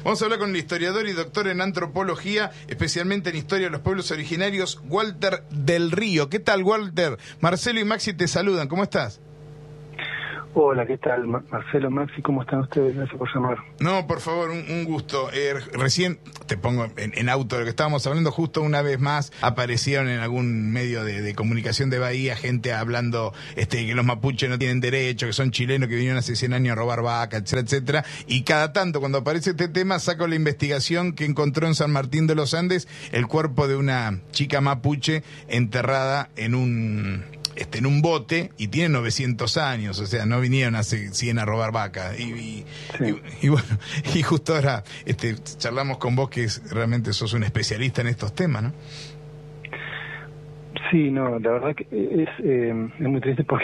Vamos a hablar con el historiador y doctor en antropología, especialmente en historia de los pueblos originarios, Walter del Río. ¿Qué tal, Walter? Marcelo y Maxi te saludan, ¿cómo estás? Hola, ¿qué tal? Marcelo, Maxi, ¿cómo están ustedes? Gracias por llamar. No, por favor, un gusto. Recién, te pongo en auto de lo que estábamos hablando, justo una vez más aparecieron en algún medio de comunicación de Bahía gente hablando que los mapuches no tienen derecho, que son chilenos, que vinieron hace 100 años a robar vaca, etcétera, etcétera. Y cada tanto, cuando aparece este tema, saco la investigación que encontró en San Martín de los Andes el cuerpo de una chica mapuche enterrada en un bote, y tiene 900 años, o sea, no vinieron hace 100 a robar vaca. Y bueno, y justo ahora charlamos con vos, que realmente sos un especialista en estos temas, ¿no? Sí, no, la verdad que es muy triste porque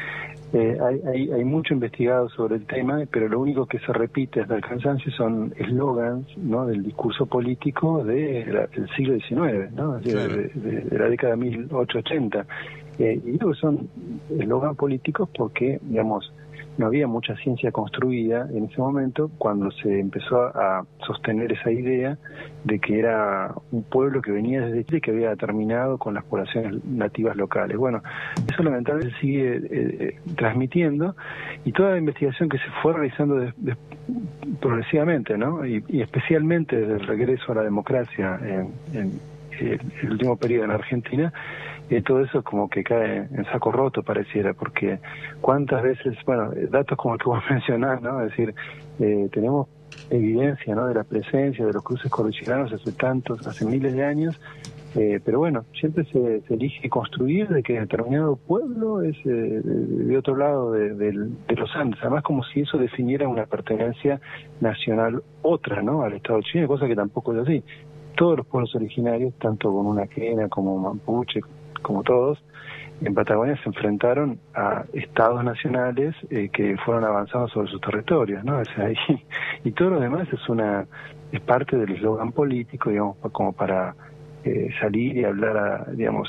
hay mucho investigado sobre el tema, pero lo único que se repite hasta el cansancio son eslogans, ¿no?, del discurso político del siglo XIX, ¿no? Claro. de la década de 1880. Y digo que son eslogans políticos porque, digamos, no había mucha ciencia construida en ese momento cuando se empezó a sostener esa idea de que era un pueblo que venía desde Chile, que había terminado con las poblaciones nativas locales. Bueno, eso lamentablemente sigue transmitiendo, y toda la investigación que se fue realizando progresivamente, ¿no? Y especialmente desde el regreso a la democracia en el último periodo en Argentina, todo eso como que cae en saco roto, pareciera, porque cuántas veces, bueno, datos como el que vos mencionás, ¿no? Es decir, tenemos evidencia, ¿no?, de la presencia de los cruces cordilleranos hace miles de años, pero bueno, siempre se elige construir de que determinado pueblo es de otro lado de los Andes, además como si eso definiera una pertenencia nacional otra, ¿no?, al Estado chileno, cosa que tampoco es así. Todos los pueblos originarios, tanto con una quena como mapuche, como todos, en Patagonia se enfrentaron a estados nacionales que fueron avanzando sobre sus territorios, ¿no? O sea, y todo lo demás es parte del eslogan político, digamos, como para salir y hablar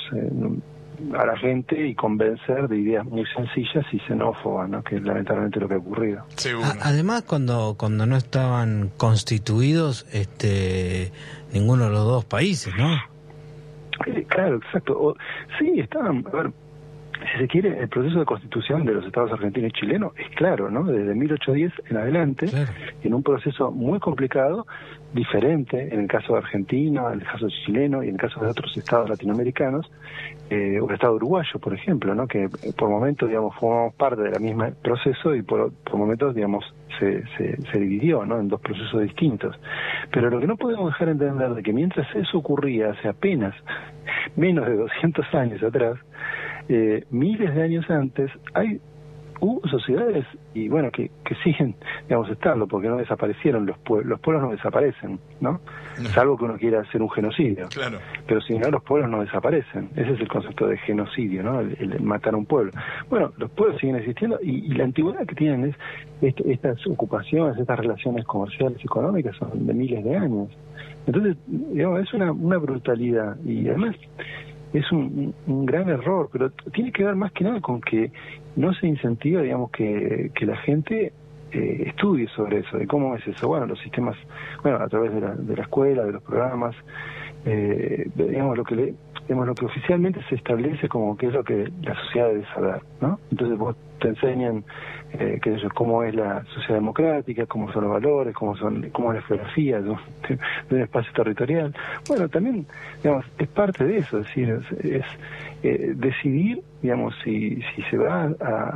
a la gente y convencer de ideas muy sencillas y xenófobas, ¿no?, que es lamentablemente lo que ha ocurrido. Además, cuando no estaban constituidos ninguno de los dos países, ¿no? Claro, exacto. Sí, estaban, a ver, si se quiere, el proceso de constitución de los estados argentino y chileno es claro, ¿no? Desde 1810 en adelante, claro, en un proceso muy complicado, diferente en el caso de Argentina, en el caso chileno y en el caso de otros estados latinoamericanos, o el estado uruguayo, por ejemplo, ¿no?, que por momentos, digamos, formamos parte del mismo proceso y por momentos, digamos, se dividió, ¿no?, en dos procesos distintos. Pero lo que no podemos dejar de entender de que mientras eso ocurría hace apenas menos de 200 años atrás, miles de años antes, hubo sociedades, y bueno, que siguen, digamos, estando, porque no desaparecieron los pueblos no desaparecen, ¿no? Salvo que uno quiera hacer un genocidio. Claro. Pero si no, los pueblos no desaparecen. Ese es el concepto de genocidio, ¿no? El matar a un pueblo. Bueno, los pueblos siguen existiendo, y la antigüedad que tienen es estas ocupaciones, estas relaciones comerciales y económicas son de miles de años. Entonces, digamos, es una brutalidad, y además es un gran error, pero tiene que ver más que nada con que no se incentiva, digamos, que la gente estudie sobre eso, de cómo es eso. Bueno, los sistemas, a través de la escuela, de los programas, digamos, lo que oficialmente se establece como que es lo que la sociedad debe saber, ¿no? Entonces vos te enseñan cómo es la sociedad democrática, cómo son los valores, cómo es la geografía de un espacio territorial. Bueno, también, digamos, es parte de eso, es decir, es decidir, digamos, si se va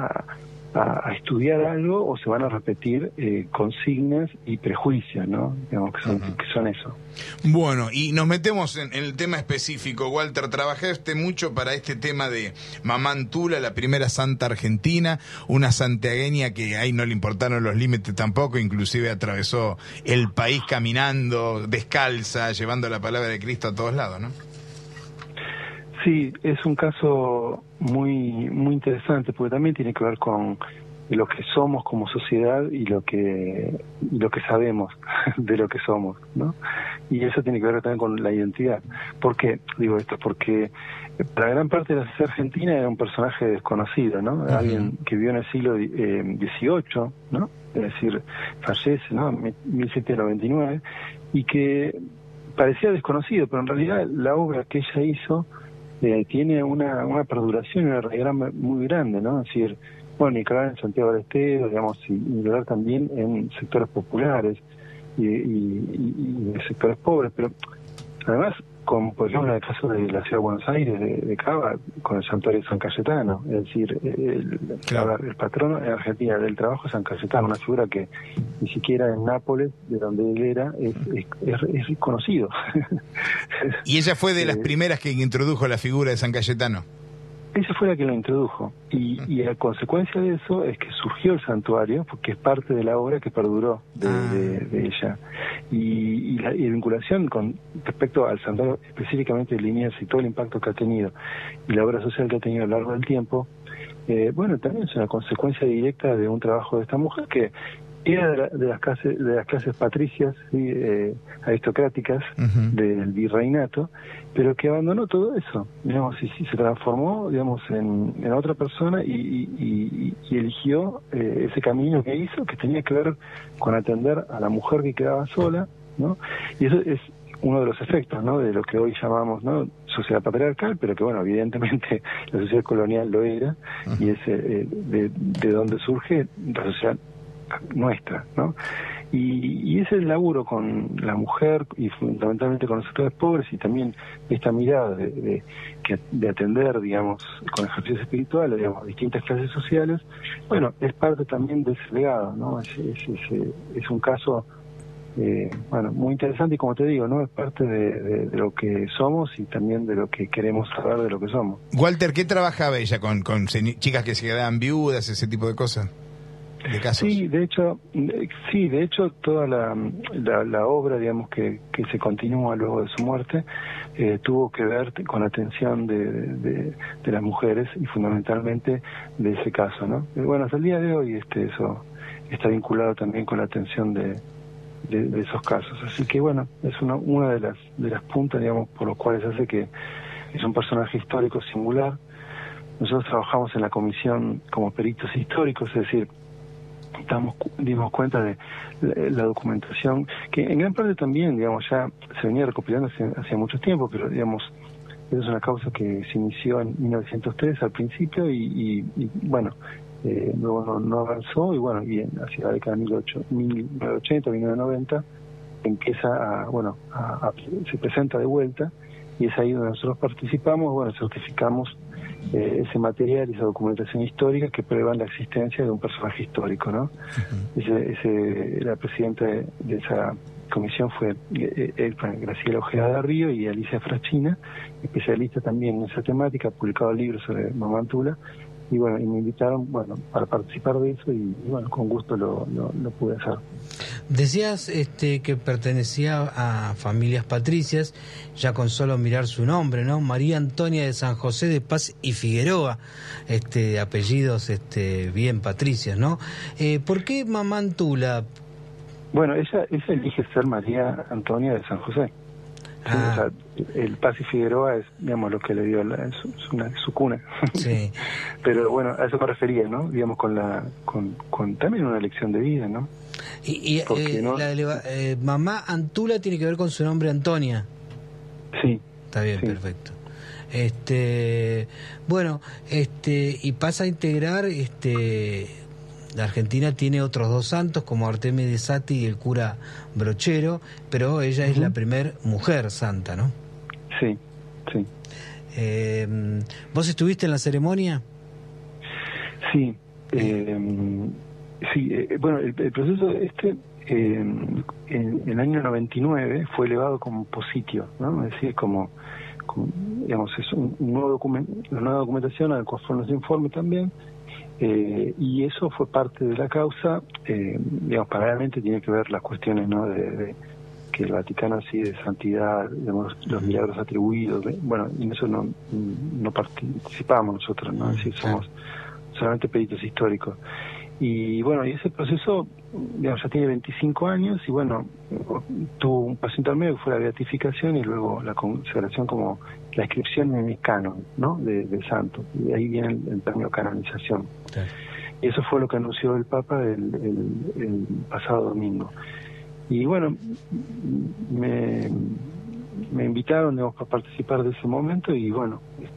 a estudiar algo o se van a repetir consignas y prejuicios, ¿no? Digamos, que son eso. Bueno, y nos metemos en el tema específico. Walter, trabajaste mucho para este tema de Mamán Tula, la primera santa argentina, una santiagueña que ahí no le importaron los límites tampoco, inclusive atravesó el país caminando, descalza, llevando la palabra de Cristo a todos lados, ¿no? Sí, es un caso muy muy interesante, porque también tiene que ver con lo que somos como sociedad y lo que sabemos de lo que somos, ¿no? Y eso tiene que ver también con la identidad. ¿Por qué digo esto? Porque para gran parte de la sociedad argentina era un personaje desconocido, ¿no? Alguien que vivió en el siglo XVIII, ¿no? Es decir, fallece, ¿no? En 1799, y que parecía desconocido, pero en realidad la obra que ella hizo tiene una perduración y una raigambre muy grande, ¿no? Es decir, bueno, Nicolás en Santiago del Estero, digamos, y Nicolás también en sectores populares y sectores pobres, pero además, como por ejemplo en el caso de la ciudad de Buenos Aires, de Cava, con el santuario de San Cayetano, es decir, el patrono en Argentina del trabajo es San Cayetano, una figura que ni siquiera en Nápoles, de donde él era, es conocido. Y ella fue de las primeras que introdujo la figura de San Cayetano. Ella fue la que lo introdujo, y a consecuencia de eso es que surgió el santuario, porque es parte de la obra que perduró de ella. Y la vinculación con respecto al santuario, específicamente de Liniers y todo el impacto que ha tenido, y la obra social que ha tenido a lo largo del tiempo, bueno, también es una consecuencia directa de un trabajo de esta mujer que era de las clases patricias, ¿sí? Aristocráticas del virreinato, pero que abandonó todo eso, digamos, y se transformó, digamos, en otra persona y eligió ese camino que hizo, que tenía que ver con atender a la mujer que quedaba sola, ¿no? Y eso es uno de los efectos, ¿no?, de lo que hoy llamamos, ¿no?, sociedad patriarcal, pero que, bueno, evidentemente la sociedad colonial lo era, y es de donde surge la sociedad nuestra, ¿no? Y ese es el laburo con la mujer y fundamentalmente con los sectores pobres, y también esta mirada de atender, digamos, con ejercicios espirituales, digamos, distintas clases sociales. Bueno, es parte también de ese legado, ¿no? Es un caso bueno, muy interesante, y como te digo, ¿no?, es parte de lo que somos y también de lo que queremos saber de lo que somos. Walter, ¿qué trabajaba ella con chicas que se quedaban viudas, ese tipo de cosas? ¿De casos? Sí, de hecho toda la obra, digamos, que se continúa luego de su muerte, tuvo que ver con la atención de las mujeres, y fundamentalmente de ese caso, ¿no? Bueno, hasta el día de hoy eso está vinculado también con la atención de esos casos. Así que, bueno, es una de las puntas, digamos, por los cuales hace que es un personaje histórico singular. Nosotros trabajamos en la comisión como peritos históricos, es decir, dimos cuenta de la documentación, que en gran parte también, digamos, ya se venía recopilando hace mucho tiempo, pero, digamos, es una causa que se inició en 1903 al principio, y bueno, luego no avanzó, y bueno, y hacia la década de 1980, 1990, empieza se presenta de vuelta, y es ahí donde nosotros participamos, bueno, certificamos ese material y esa documentación histórica que prueban la existencia de un personaje histórico, ¿no? La presidenta de esa comisión fue Graciela Ojeda de Río y Alicia Frachina, especialista también en esa temática, ha publicado libros sobre Mamá Antula, y bueno, y me invitaron, bueno, para participar de eso, y bueno, con gusto lo pude hacer. Decías que pertenecía a familias patricias, ya con solo mirar su nombre, ¿no? María Antonia de San José de Paz y Figueroa, apellidos bien patricios, ¿no? ¿Por qué Mamá Antula? Bueno, ella elige ser María Antonia de San José. Sí, o sea, el Paz y Figueroa es, digamos, lo que le dio su cuna. Sí. Pero bueno, a eso me refería, ¿no? Digamos, con también una elección de vida, ¿no? ¿No? Mamá Antula tiene que ver con su nombre Antonia. Sí. Está bien, sí. Perfecto. Bueno, y pasa a integrar, la Argentina tiene otros dos santos, como Artemide Sati y el cura Brochero, pero ella es la primer mujer santa, ¿no? Sí, sí. ¿Vos estuviste en la ceremonia? Sí. Bueno, el proceso en el año 99 fue elevado como positio, ¿no? Es decir, como digamos, es una nueva documentación al cual fue nuestro informe también, y eso fue parte de la causa. Digamos, paralelamente tiene que ver las cuestiones, ¿no?, de que el Vaticano así de santidad, digamos, los milagros atribuidos, bueno, y en eso no participamos nosotros, ¿no? Es decir, somos solamente peritos históricos. Y bueno, y ese proceso, digamos, ya tiene 25 años y bueno, tuvo un paso intermedio que fue la beatificación y luego la consagración como la inscripción en el canon, ¿no? De santo. Y de ahí viene el término canonización. Claro. Y eso fue lo que anunció el Papa el pasado domingo. Y bueno, me invitaron, digamos, para participar de ese momento y bueno,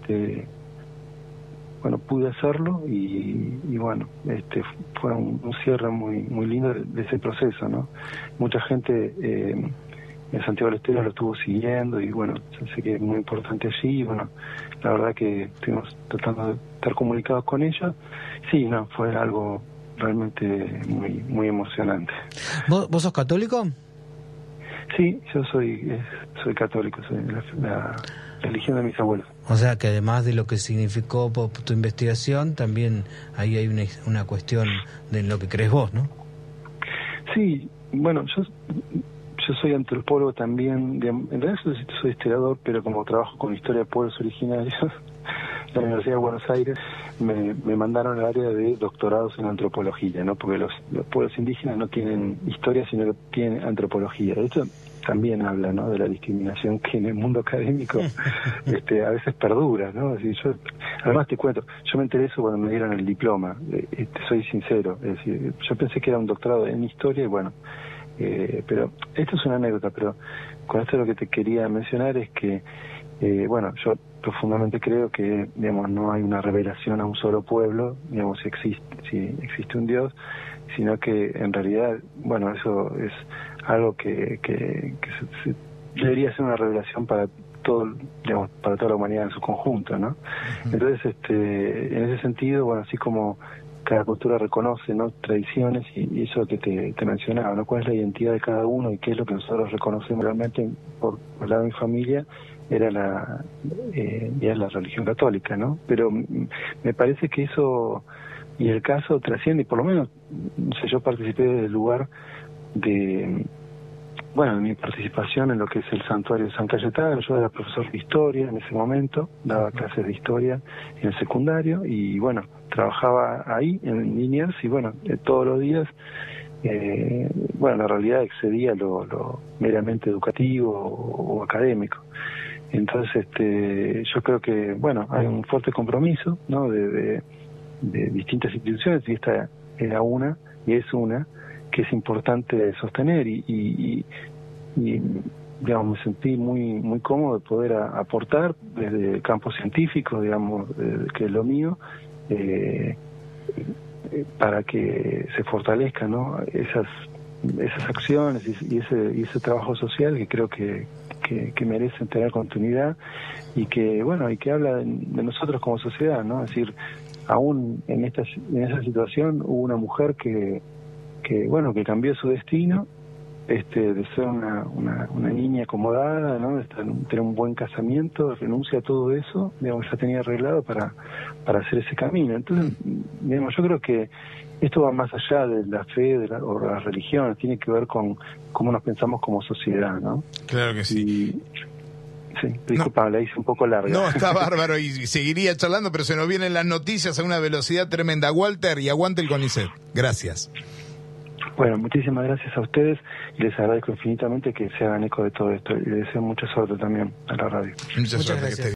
pude hacerlo y bueno, fue un cierre muy lindo de ese proceso, ¿no? Mucha gente en Santiago del Estero lo estuvo siguiendo y bueno, yo sé que es muy importante allí y bueno, la verdad que estuvimos tratando de estar comunicados con ella. Sí, no, fue algo realmente muy emocionante. ¿Vos sos católico? Sí, yo soy católico, soy la religión de mis abuelos. O sea que además de lo que significó tu investigación, también ahí hay una cuestión de lo que crees vos, ¿no? Sí, bueno, yo soy antropólogo también, en realidad soy historiador, pero como trabajo con historia de pueblos originarios, la Universidad de Buenos Aires me mandaron al área de doctorados en antropología, ¿no? Porque los pueblos indígenas no tienen historia, sino que tienen antropología. De hecho, también habla, ¿no?, de la discriminación que en el mundo académico a veces perdura, ¿no? Es decir, además te cuento, yo me enteré eso cuando me dieron el diploma, soy sincero, es decir, yo pensé que era un doctorado en historia y bueno, pero esto es una anécdota, pero con esto lo que te quería mencionar es que bueno, yo profundamente creo que, digamos, no hay una revelación a un solo pueblo, digamos, si existe un Dios, sino que en realidad, bueno, eso es algo que debería ser una revelación para todo, digamos, para toda la humanidad en su conjunto, ¿no? Uh-huh. Entonces, en ese sentido, bueno, así como cada cultura reconoce, ¿no?, tradiciones y eso que te mencionaba, ¿no?, cuál es la identidad de cada uno y qué es lo que nosotros reconocemos realmente por el lado de mi familia, era la religión católica, ¿no? Pero me parece que eso y el caso trasciende, y por lo menos, no sé, yo participé del lugar de mi participación en lo que es el santuario de San Cayetano. Yo era profesor de historia en ese momento, daba clases de historia en el secundario y bueno, trabajaba ahí en Liniers y bueno, todos los días la realidad excedía lo meramente educativo o académico. Entonces yo creo que bueno, hay un fuerte compromiso, ¿no?, de distintas instituciones y esta era una y es una que es importante sostener y digamos, me sentí muy cómodo de poder aportar desde el campo científico, digamos, que es lo mío, para que se fortalezcan, ¿no?, esas acciones y ese trabajo social que creo que merecen tener continuidad y que bueno, y que habla de nosotros como sociedad, ¿no? Es decir, aún en esa situación hubo una mujer que cambió su destino, de ser una niña acomodada, ¿no?, de tener un buen casamiento, renuncia a todo eso, digamos, ya tenía arreglado para hacer ese camino. Entonces, digamos, yo creo que esto va más allá de la fe o la religión, tiene que ver con cómo nos pensamos como sociedad, ¿no? Claro que sí. Sí, disculpa, la hice un poco larga. No, está bárbaro y seguiría charlando, pero se nos vienen las noticias a una velocidad tremenda. Walter, y aguante el CONICET. Gracias. Bueno, muchísimas gracias a ustedes y les agradezco infinitamente que se hagan eco de todo esto y les deseo mucha suerte también a la radio. Muchas gracias.